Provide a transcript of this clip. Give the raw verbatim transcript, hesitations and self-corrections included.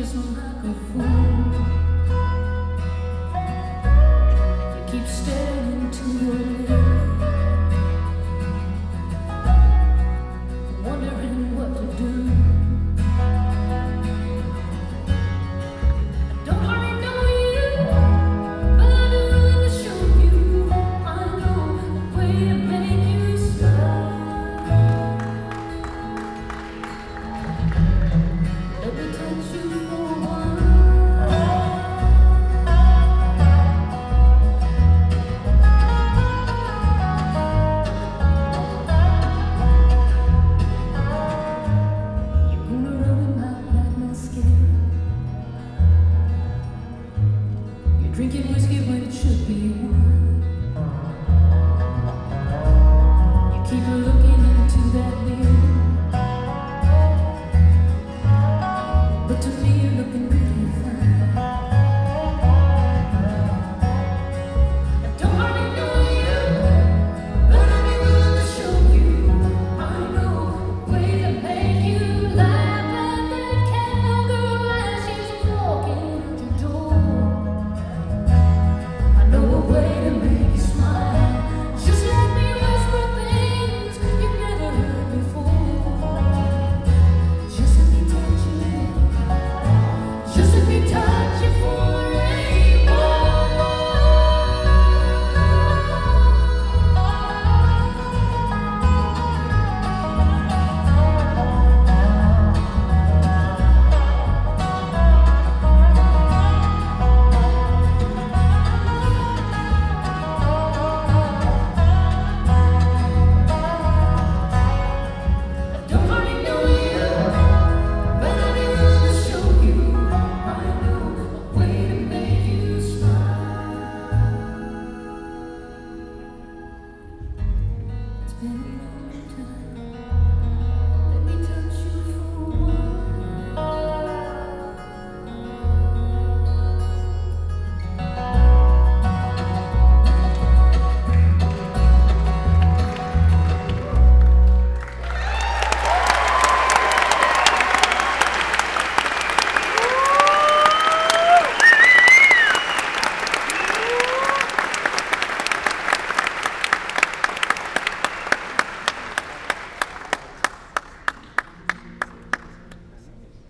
just like a fool. You keep staring into your mirror, wondering what to do. I don't hardly know you, but I do want to show you. I know the way to make you smile. Let me touch you for a while. You're gonna rub my black mascara. You're drinking whiskey when it should be wine. You keep looking into that mirror, but to me